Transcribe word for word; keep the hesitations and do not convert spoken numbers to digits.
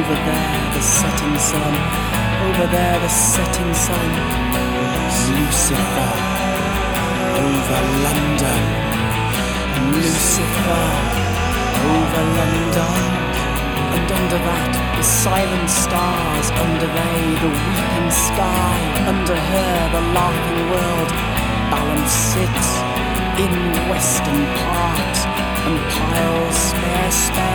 Over there the setting sun, over there the setting sun. Lucifer, over London. Lucifer, over London. And under that the silent stars, under they the weeping sky, under her the laughing world. Balance sits in western part and piles spare spare